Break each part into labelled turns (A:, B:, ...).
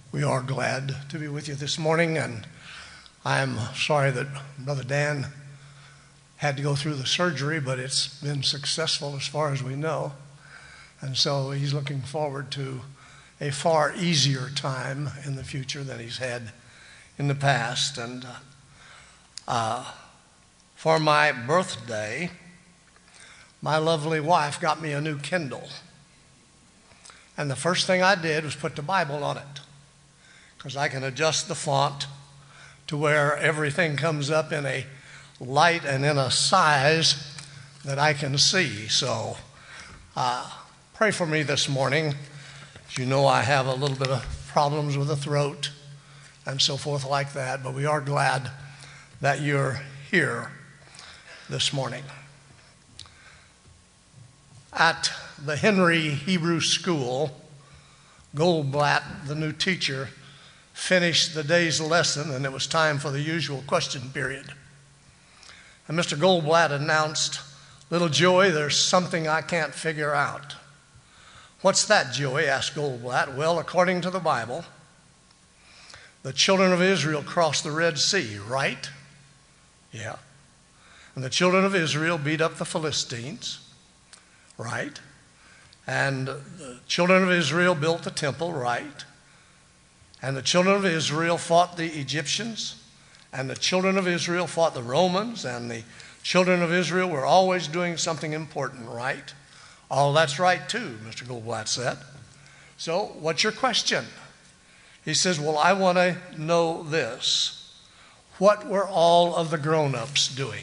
A: We are glad to be with you this morning, and I'm sorry that Brother Dan had to go through the surgery, but it's been successful as far as we know. And so he's looking forward to a far easier time in the future than he's had in the past. And for my birthday, my lovely wife got me a new Kindle. And the first thing I did was put the Bible on it, because I can adjust the font to where everything comes up in a light and in a size that I can see. So pray for me this morning. As you know, I have a little bit of problems with the throat and so forth like that, but we are glad that you're here this morning. At the Henry Hebrew School, Goldblatt, the new teacher, finished the day's lesson, and it was time for the usual question period. And Mr. Goldblatt announced, "Little Joey, there's something I can't figure out." "What's that, Joey?" asked Goldblatt. "Well, according to the Bible, the children of Israel crossed the Red Sea, right?" "Yeah." "And the children of Israel beat up the Philistines, right? And the children of Israel built the temple, right? And the children of Israel fought the Egyptians, and the children of Israel fought the Romans, and the children of Israel were always doing something important, right?" "Oh, that's right too," Mr. Goldblatt said. "So what's your question?" He says, "Well, I want to know this. What were all of the grown-ups doing?"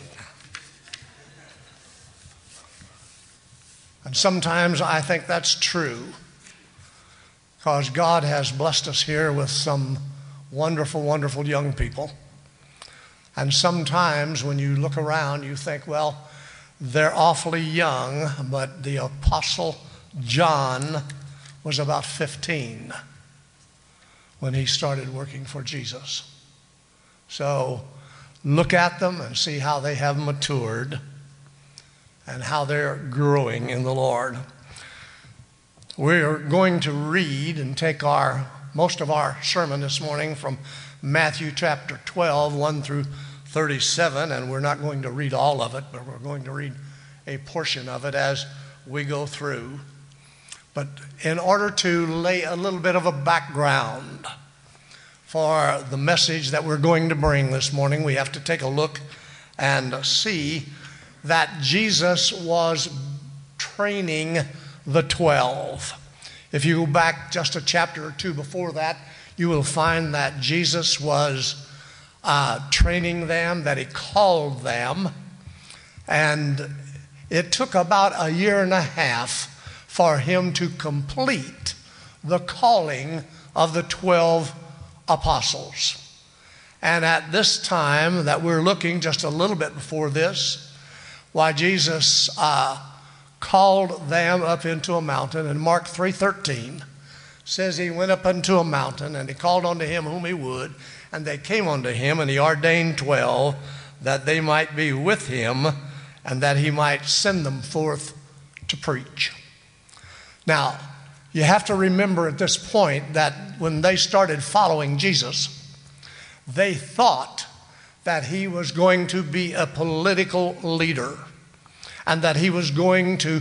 A: And sometimes I think that's true, because God has blessed us here with some wonderful, wonderful young people. And sometimes when you look around, you think, well, they're awfully young, but the Apostle John was about 15 when he started working for Jesus. So look at them and see how they have matured and how they're growing in the Lord. We're going to read and take most of our sermon this morning from Matthew chapter 12, 1 through 37, and we're not going to read all of it, but we're going to read a portion of it as we go through. But in order to lay a little bit of a background for the message that we're going to bring this morning, we have to take a look and see that Jesus was training the 12. If you go back just a chapter or two before that, you will find that Jesus was training them, that he called them, and it took about a year and a half for him to complete the calling of the 12 apostles. And at this time that we're looking, just a little bit before this, why Jesus called them up into a mountain. And Mark 3:13 says he went up unto a mountain, and he called unto him whom he would, and they came unto him, and he ordained 12 that they might be with him, and that he might send them forth to preach. Now, you have to remember at this point that when they started following Jesus, they thought that he was going to be a political leader, and that he was going to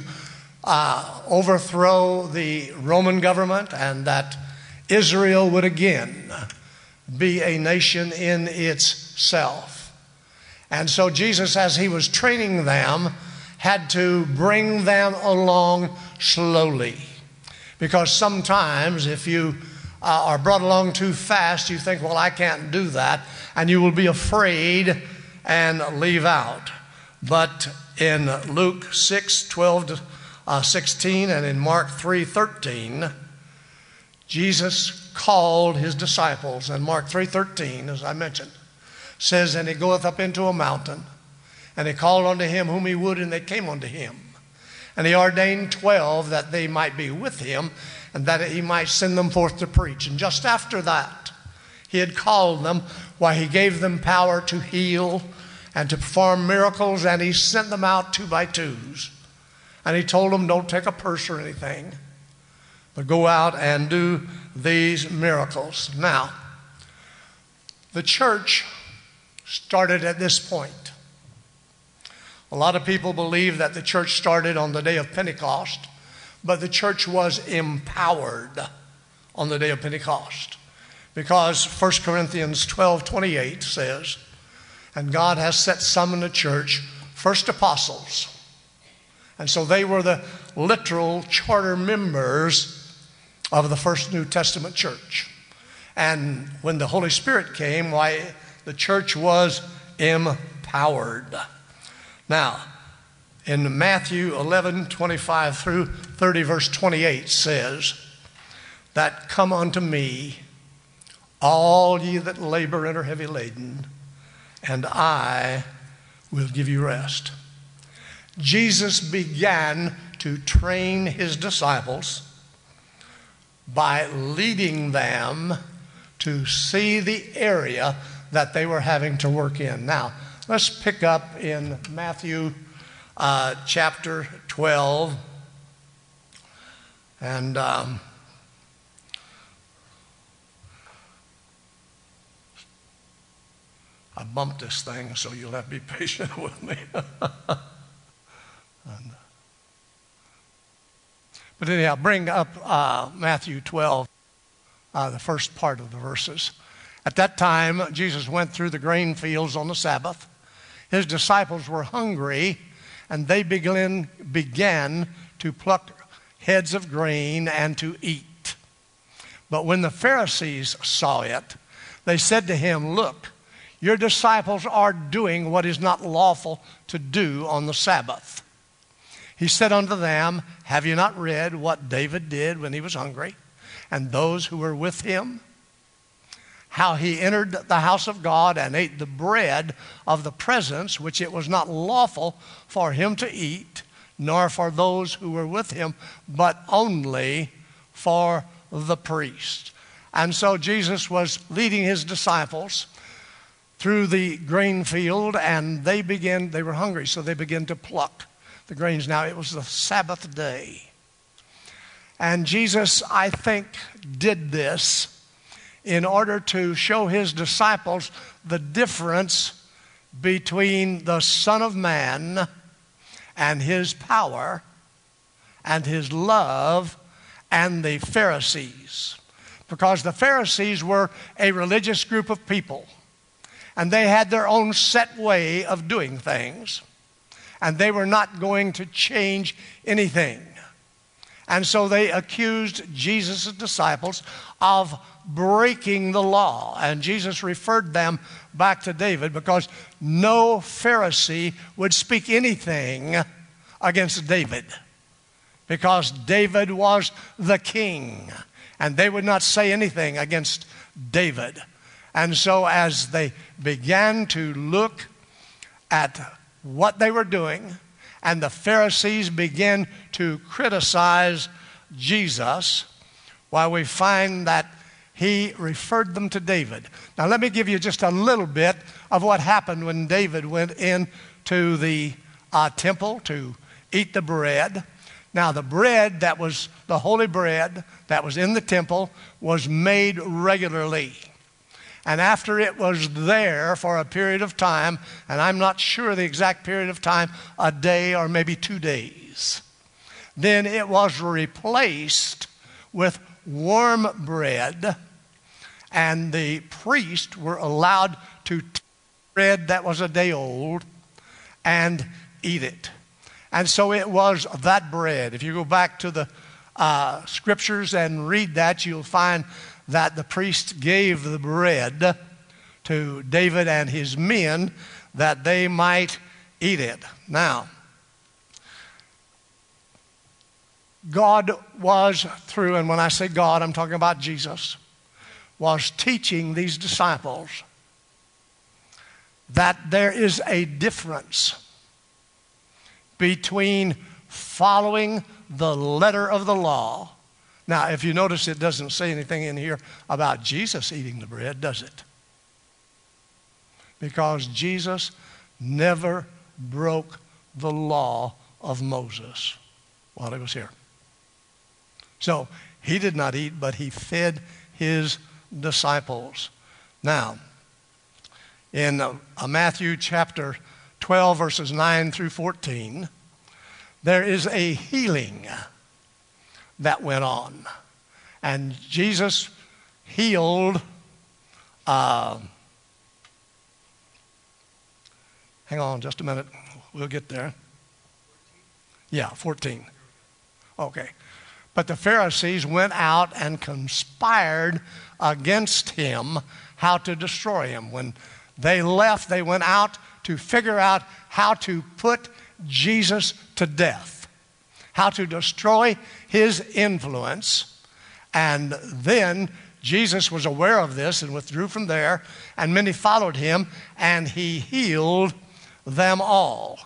A: overthrow the Roman government, and that Israel would again be a nation in itself. And so Jesus, as he was training them, had to bring them along slowly. Because sometimes if you are brought along too fast, you think, well, I can't do that, and you will be afraid and leave out. But in Luke 6:12-16 and in Mark 3:13, Jesus called his disciples. And Mark 3:13, as I mentioned, says, "And he goeth up into a mountain, and he called unto him whom he would, and they came unto him. And he ordained 12 that they might be with him, and that he might send them forth to preach." And just after that, he had called them, why he gave them power to heal and to perform miracles, and he sent them out 2 by 2s. And he told them, don't take a purse or anything, but go out and do these miracles. Now, the church started at this point. A lot of people believe that the church started on the day of Pentecost, but the church was empowered on the day of Pentecost. Because 1 Corinthians 12:28 says, and God has set some in the church, first apostles. And so they were the literal charter members of the first New Testament church. And when the Holy Spirit came, why, the church was empowered. Now, in Matthew 11:25 through 30, verse 28 says that, come unto me, all ye that labor and are heavy laden, and I will give you rest. Jesus began to train his disciples by leading them to see the area that they were having to work in. Now, let's pick up in Matthew chapter 12. And I bumped this thing, so you'll have to be patient with me. But anyhow, bring up Matthew 12, the first part of the verses. At that time, Jesus went through the grain fields on the Sabbath. His disciples were hungry, and they began to pluck heads of grain and to eat. But when the Pharisees saw it, they said to him, look, your disciples are doing what is not lawful to do on the Sabbath. He said unto them, have you not read what David did when he was hungry, and those who were with him? How he entered the house of God and ate the bread of the presence, which it was not lawful for him to eat, nor for those who were with him, but only for the priest. And so Jesus was leading his disciples through the grain field, and they were hungry, so they began to pluck the grains. Now, it was the Sabbath day. And Jesus, I think, did this in order to show his disciples the difference between the Son of Man and his power and his love and the Pharisees. Because the Pharisees were a religious group of people, and they had their own set way of doing things, and they were not going to change anything. And so they accused Jesus' disciples of breaking the law. And Jesus referred them back to David, because no Pharisee would speak anything against David, because David was the king, and they would not say anything against David. And so as they began to look at what they were doing, and the Pharisees began to criticize Jesus, while we find that he referred them to David. Now let me give you just a little bit of what happened when David went into the temple to eat the bread. Now the bread that was the holy bread that was in the temple was made regularly. And after it was there for a period of time, and I'm not sure the exact period of time, a day or maybe 2 days, then it was replaced with warm bread, and the priests were allowed to take bread that was a day old and eat it. And so it was that bread. If you go back to the scriptures and read that, you'll find that the priest gave the bread to David and his men that they might eat it. Now, God was through, and when I say God, I'm talking about Jesus, was teaching these disciples that there is a difference between following the letter of the law. Now, if you notice, it doesn't say anything in here about Jesus eating the bread, does it? Because Jesus never broke the law of Moses while he was here. So He did not eat, but he fed his disciples. Now, in Matthew chapter 12, verses 9 through 14, there is a healing that went on. And Jesus healed, hang on just a minute, we'll get there. Yeah, 14. Okay. But the Pharisees went out and conspired against him how to destroy him. When they left, they went out to figure out how to put Jesus to death, how to destroy his influence. And then Jesus was aware of this and withdrew from there, and many followed him, and he healed them all.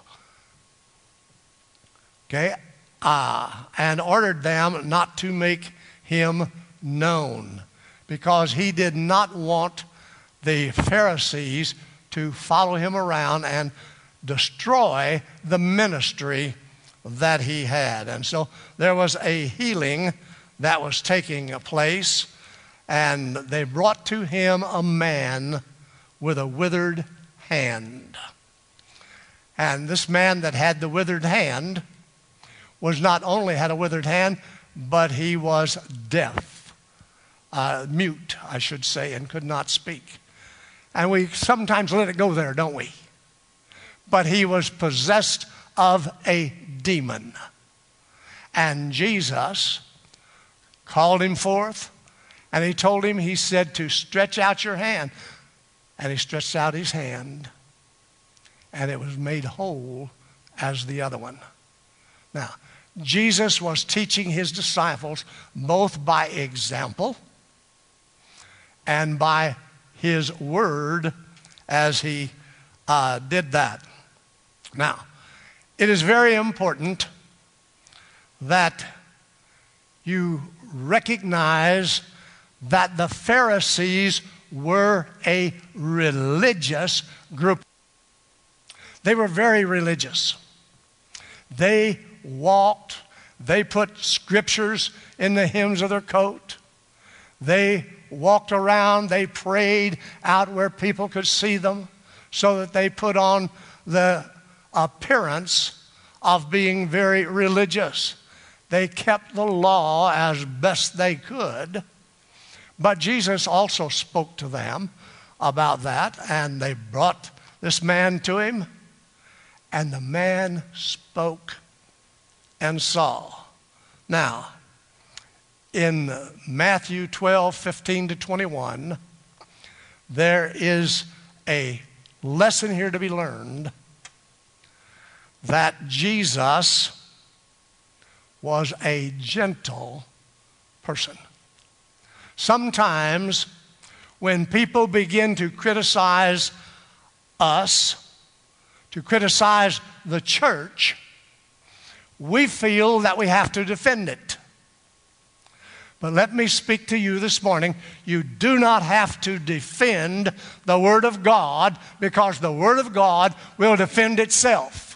A: Okay? And ordered them not to make him known, because he did not want the Pharisees to follow him around and destroy the ministry that he had. And so there was a healing that was taking place, and they brought to him a man with a withered hand. And this man that had the withered hand was not only had a withered hand, but he was deaf, mute, I should say, and could not speak. And we sometimes let it go there, don't we? But he was possessed of a demon. And Jesus called him forth, and he told him, he said, to stretch out your hand. And he stretched out his hand, and it was made whole as the other one. Now, Jesus was teaching his disciples both by example and by his word as he did that. Now, it is very important that you recognize that the Pharisees were a religious group. They were very religious. They walked, they put scriptures in the hems of their coat. They walked around, they prayed out where people could see them, so that they put on the appearance of being very religious. They kept the law as best they could. But Jesus also spoke to them about that, and they brought this man to him, and the man spoke and saw. Now, in Matthew 12, 15 to 21, there is a lesson here to be learned that Jesus was a gentle person. Sometimes when people begin to criticize us, to criticize the church, we feel that we have to defend it. But let me speak to you this morning. You do not have to defend the Word of God, because the Word of God will defend itself.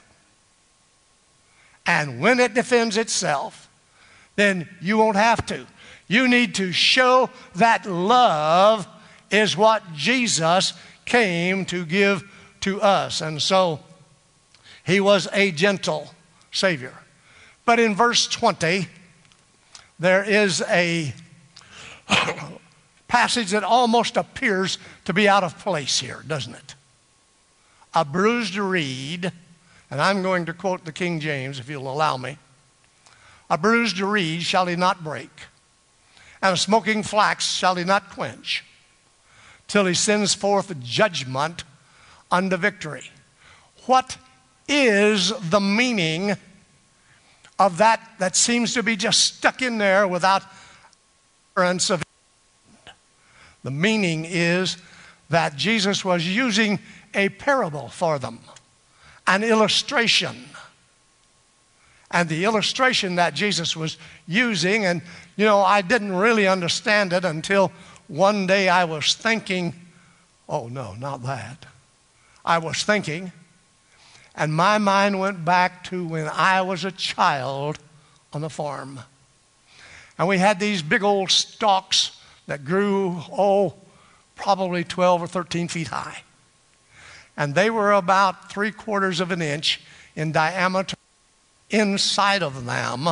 A: And when it defends itself, then you won't have to. You need to show that love is what Jesus came to give to us. And so he was a gentle Savior. But in verse 20, there is a passage that almost appears to be out of place here, doesn't it? A bruised reed, and I'm going to quote the King James if you'll allow me. A bruised reed shall he not break, and a smoking flax shall he not quench, till he sends forth judgment unto victory. What is the meaning of that seems to be just stuck in there without reference of? The meaning is that Jesus was using a parable for them, an illustration. And the illustration that Jesus was using, and I didn't really understand it until one day I was thinking, oh no, not that. I was thinking, and my mind went back to when I was a child on the farm. And we had these big old stalks that grew, probably 12 or 13 feet high. And they were about 3/4 of an inch in diameter. Inside of them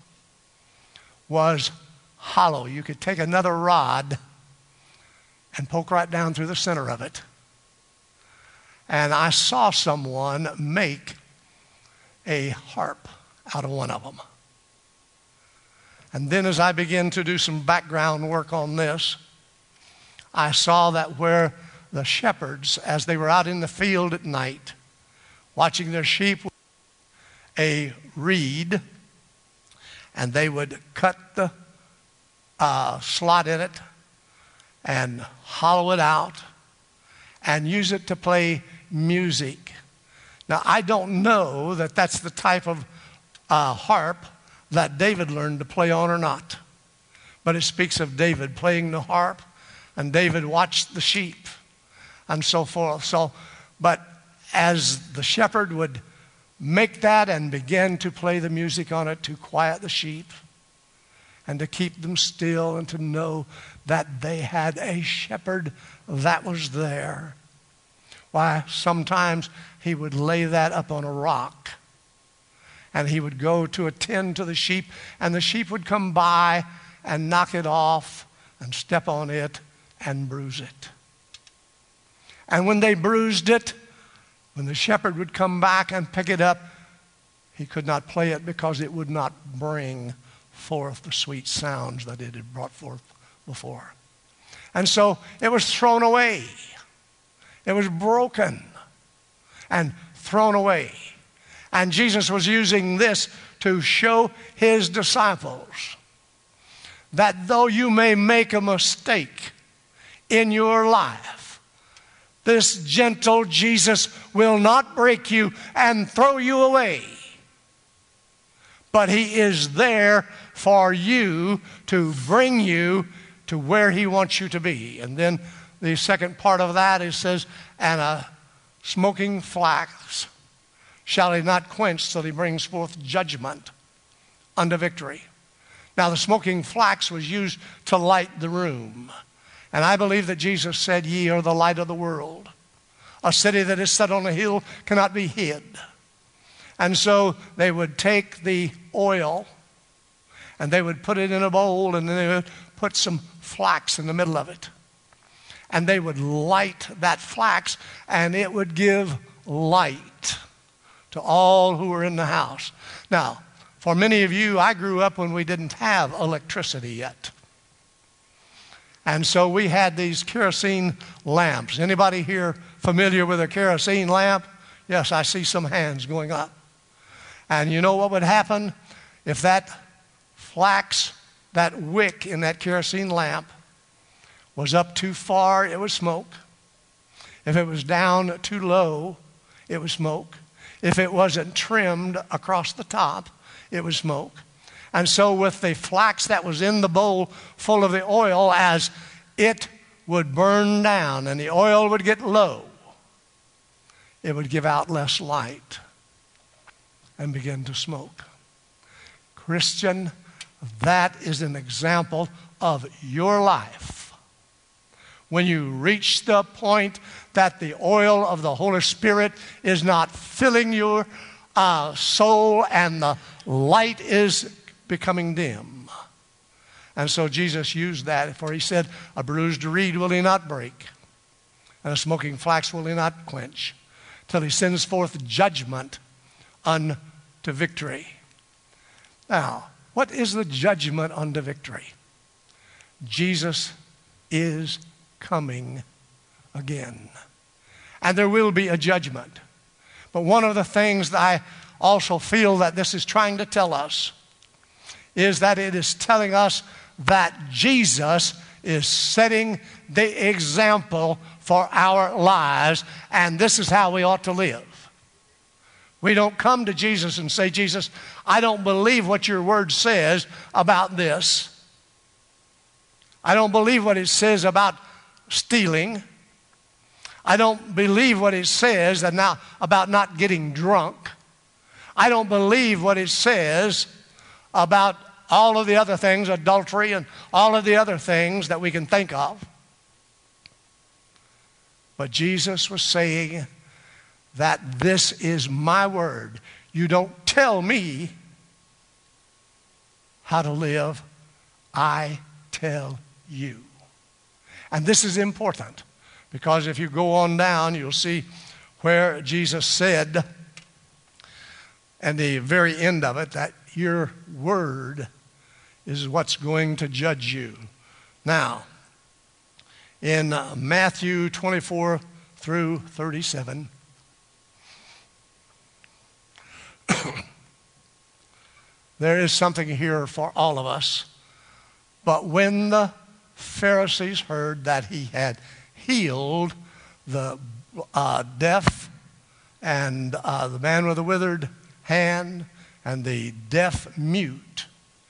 A: was hollow. You could take another rod and poke right down through the center of it. And I saw someone make a harp out of one of them. And then as I began to do some background work on this, I saw that where the shepherds, as they were out in the field at night, watching their sheep, a reed, and they would cut the slot in it and hollow it out and use it to play music. Now, I don't know that that's the type of harp that David learned to play on or not. But it speaks of David playing the harp, and David watched the sheep and so forth. But as the shepherd would make that and begin to play the music on it to quiet the sheep and to keep them still and to know that they had a shepherd that was there, why, sometimes he would lay that up on a rock and he would go to attend to the sheep, and the sheep would come by and knock it off and step on it and bruise it. And when they bruised it, when the shepherd would come back and pick it up, he could not play it because it would not bring forth the sweet sounds that it had brought forth before. And so it was thrown away. It was broken and thrown away. And Jesus was using this to show his disciples that though you may make a mistake in your life, this gentle Jesus will not break you and throw you away. But he is there for you to bring you to where he wants you to be. And then the second part of that, it says, and a smoking flax shall he not quench till he brings forth judgment unto victory. Now the smoking flax was used to light the room. And I believe that Jesus said, ye are the light of the world. A city that is set on a hill cannot be hid. And so they would take the oil and they would put it in a bowl, and then they would put some flax in the middle of it. And they would light that flax, and it would give light to all who were in the house. Now, for many of you, I grew up when we didn't have electricity yet. And so we had these kerosene lamps. Anybody here familiar with a kerosene lamp? Yes, I see some hands going up. And you know what would happen? If that flax, that wick in that kerosene lamp was up too far, it would smoke. If it was down too low, it would smoke. If it wasn't trimmed across the top, it would smoke. And so with the flax that was in the bowl full of the oil, as it would burn down and the oil would get low, it would give out less light and begin to smoke. Christian, that is an example of your life. When you reach the point that the oil of the Holy Spirit is not filling your soul and the light is becoming dim. And so Jesus used that, for he said, a bruised reed will he not break, and a smoking flax will he not quench, till he sends forth judgment unto victory. Now, what is the judgment unto victory? Jesus is coming again. And there will be a judgment. But one of the things that I also feel that this is trying to tell us is that it is telling us that Jesus is setting the example for our lives, and this is how we ought to live. We don't come to Jesus and say, Jesus, I don't believe what your word says about this. I don't believe what it says about stealing. I don't believe what it says about not getting drunk. I don't believe what it says about all of the other things, adultery and all of the other things that we can think of. But Jesus was saying that this is my word. You don't tell me how to live. I tell you. And this is important, because if you go on down, you'll see where Jesus said, at the very end of it, that your word is what's going to judge you. Now, in Matthew 24 through 37, there is something here for all of us. But when the Pharisees heard that he had healed the deaf and the man with the withered hand and the deaf mute,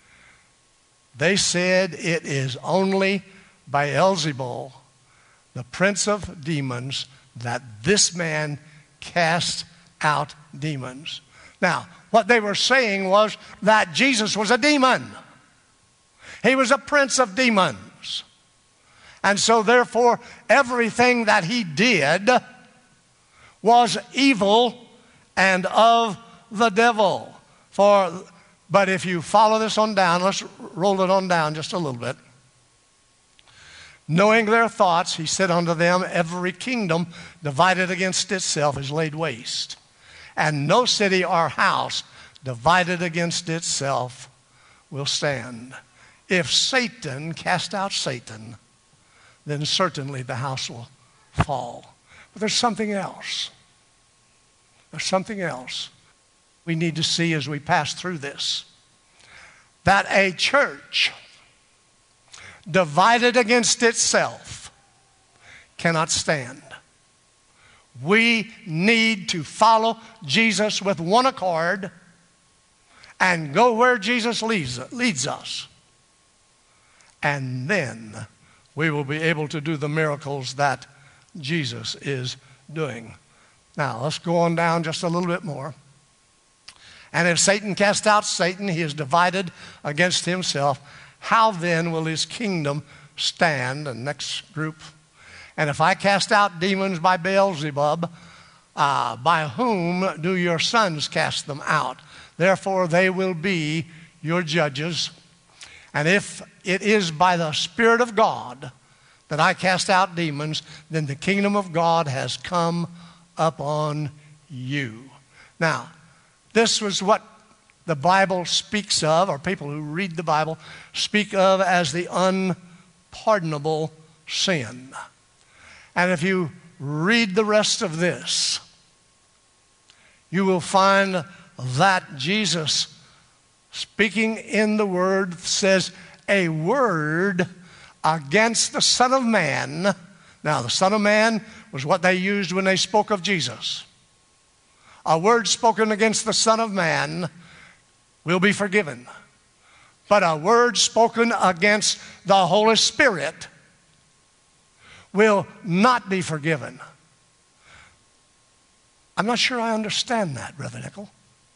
A: they said, it is only by Beelzebul, the prince of demons, that this man cast out demons. Now, what they were saying was that Jesus was a demon. He was a prince of demons. And so therefore, everything that he did was evil and of the devil. But if you follow this on down, let's roll it on down just a little bit. Knowing their thoughts, he said unto them, every kingdom divided against itself is laid waste, and no city or house divided against itself will stand. If Satan cast out Satan, then certainly the house will fall. But there's something else. There's something else we need to see as we pass through this. That a church divided against itself cannot stand. We need to follow Jesus with one accord and go where Jesus leads us. And then we will be able to do the miracles that Jesus is doing. Now, let's go on down just a little bit more. And if Satan cast out Satan, he is divided against himself. How then will his kingdom stand? The next group. And if I cast out demons by Beelzebub, by whom do your sons cast them out? Therefore they will be your judges. And if it is by the Spirit of God that I cast out demons, then the kingdom of God has come upon you. Now, this was what the Bible speaks of, or people who read the Bible speak of as the unpardonable sin. And if you read the rest of this, you will find that Jesus, speaking in the Word, says, a word against the Son of Man. Now, the Son of Man was what they used when they spoke of Jesus. A word spoken against the Son of Man will be forgiven. But a word spoken against the Holy Spirit will not be forgiven. I'm not sure I understand that, Brother Nickel.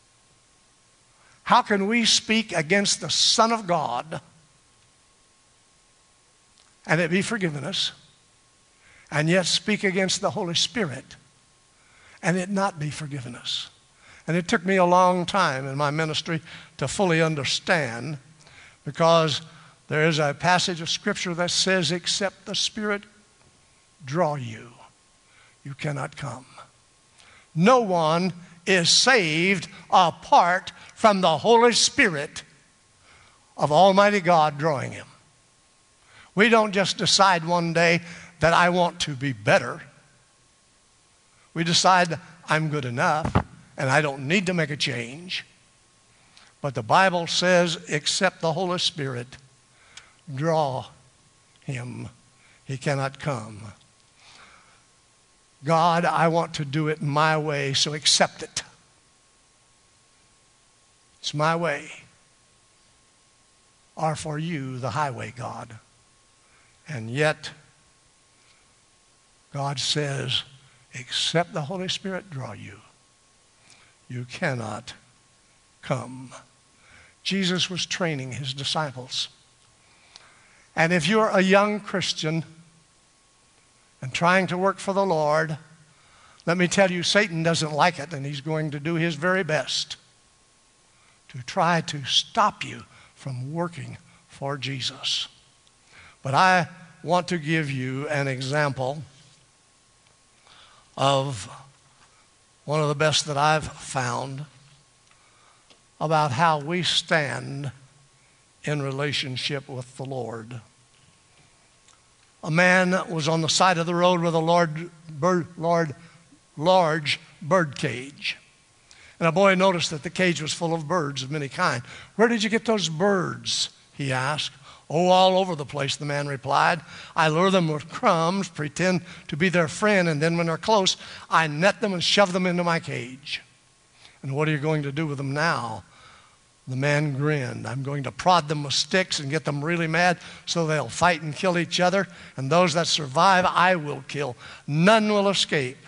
A: How can we speak against the Son of God and it be forgiven us, and yet speak against the Holy Spirit and it not be forgiven us? And it took me a long time in my ministry to fully understand, because there is a passage of Scripture that says, except the Spirit draw you, you cannot come. No one is saved apart from the Holy Spirit of Almighty God drawing him. We don't just decide one day that I want to be better. We decide I'm good enough and I don't need to make a change. But the Bible says, except the Holy Spirit draw him, he cannot come. God, I want to do it my way, so accept it. It's my way. Or for you, the highway, God. And yet, God says, except the Holy Spirit draw you, you cannot come. Jesus was training his disciples. And if you're a young Christian and trying to work for the Lord, let me tell you, Satan doesn't like it, and he's going to do his very best to try to stop you from working for Jesus. But I want to give you an example of one of the best that I've found about how we stand in relationship with the Lord. A man was on the side of the road with a large bird cage. And a boy noticed that the cage was full of birds of many kinds. "Where did you get those birds?" he asked. "Oh, all over the place," the man replied. "I lure them with crumbs, pretend to be their friend, and then when they're close, I net them and shove them into my cage." "And what are you going to do with them now?" The man grinned. "I'm going to prod them with sticks and get them really mad so they'll fight and kill each other, and those that survive I will kill. None will escape."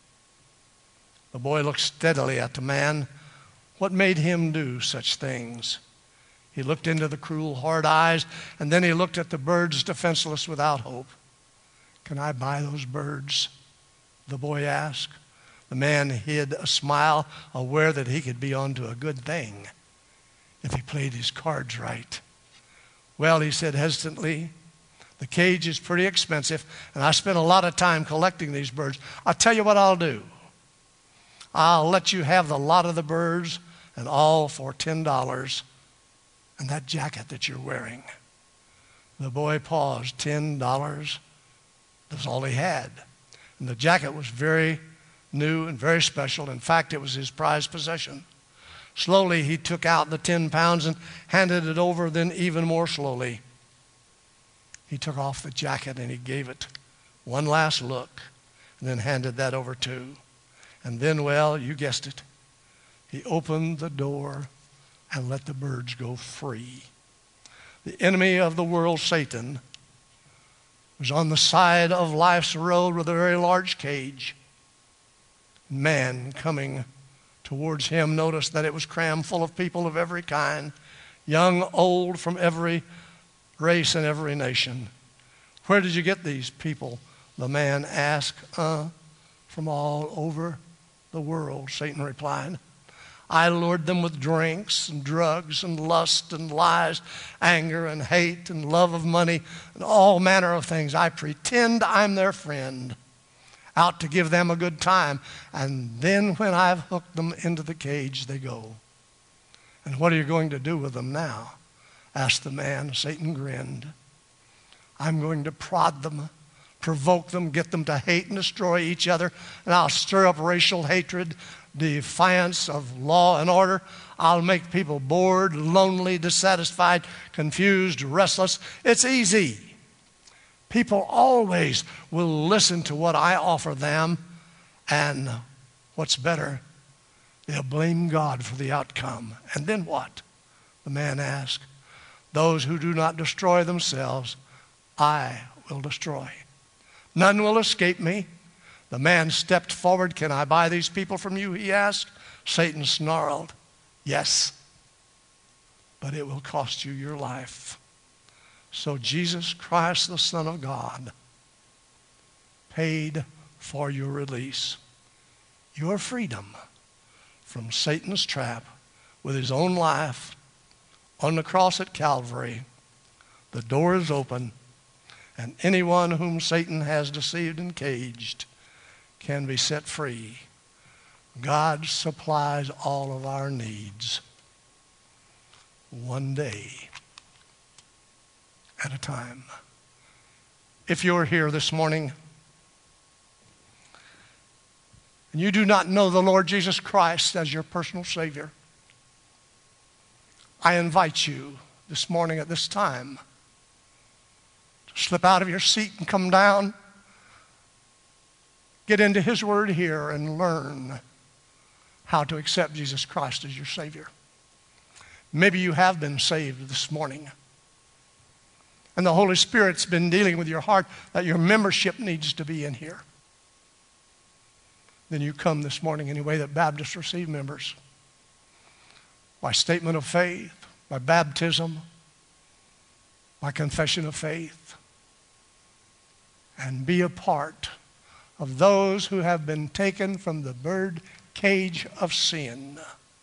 A: The boy looked steadily at the man. What made him do such things? He looked into the cruel, hard eyes, and then he looked at the birds, defenseless, without hope. "Can I buy those birds?" the boy asked. The man hid a smile, aware that he could be on to a good thing if he played his cards right. "Well," he said hesitantly, "the cage is pretty expensive, and I spent a lot of time collecting these birds. I'll tell you what I'll do. I'll let you have the lot of the birds, and all for $10, and that jacket that you're wearing." The boy paused. $10? That's all he had. And the jacket was very new and very special. In fact, it was his prized possession. Slowly, he took out the 10 pounds and handed it over. Then even more slowly, he took off the jacket and he gave it one last look and then handed that over too. And then, well, you guessed it, he opened the door and let the birds go free. The enemy of the world, Satan, was on the side of life's road with a very large cage. Man coming towards him noticed that it was crammed full of people of every kind, young, old, from every race and every nation. "Where did you get these people?" the man asked. From all over the world," Satan replied. "I lured them with drinks and drugs and lust and lies, anger and hate and love of money and all manner of things. I pretend I'm their friend, out to give them a good time. And then when I've hooked them into the cage, they go." "And what are you going to do with them now?" asked the man. Satan grinned. "I'm going to prod them, provoke them, get them to hate and destroy each other, and I'll stir up racial hatred, defiance of law and order. I'll make people bored, lonely, dissatisfied, confused, restless. It's easy. People always will listen to what I offer them, and what's better, they'll blame God for the outcome. And then what?" the man asked. "Those who do not destroy themselves, I will destroy. None will escape me." The man stepped forward. "Can I buy these people from you?" he asked. Satan snarled. "Yes, but it will cost you your life." So Jesus Christ, the Son of God, paid for your release, your freedom from Satan's trap with his own life on the cross at Calvary. The door is open, and anyone whom Satan has deceived and caged can be set free. God supplies all of our needs one day at a time. If you're here this morning and you do not know the Lord Jesus Christ as your personal Savior, I invite you this morning at this time to slip out of your seat and come down, get into His Word here and learn how to accept Jesus Christ as your Savior. Maybe you have been saved this morning, and the Holy Spirit's been dealing with your heart that your membership needs to be in here. Then you come this morning in the way that Baptists receive members. By statement of faith, by baptism, by confession of faith, and be a part of those who have been taken from the bird cage of sin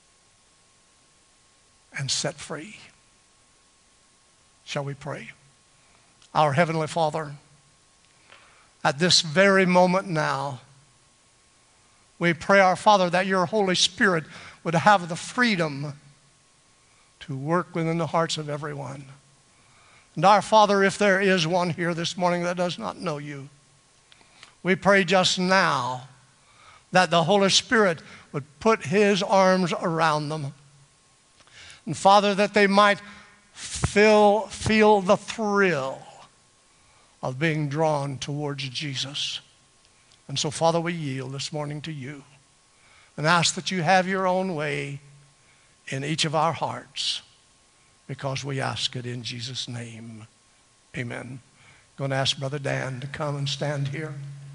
A: and set free. Shall we pray? Our Heavenly Father, at this very moment now, we pray, our Father, that your Holy Spirit would have the freedom to work within the hearts of everyone. And our Father, if there is one here this morning that does not know you, we pray just now that the Holy Spirit would put his arms around them. And Father, that they might feel the thrill of being drawn towards Jesus. And so, Father, we yield this morning to you and ask that you have your own way in each of our hearts, because we ask it in Jesus' name. Amen. I'm going to ask Brother Dan to come and stand here.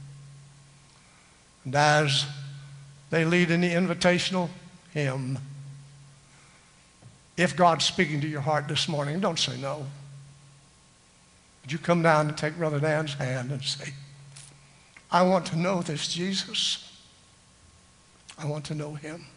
A: And as they lead in the invitational hymn, if God's speaking to your heart this morning, don't say no. Would you come down and take Brother Dan's hand and say, I want to know this Jesus. I want to know him.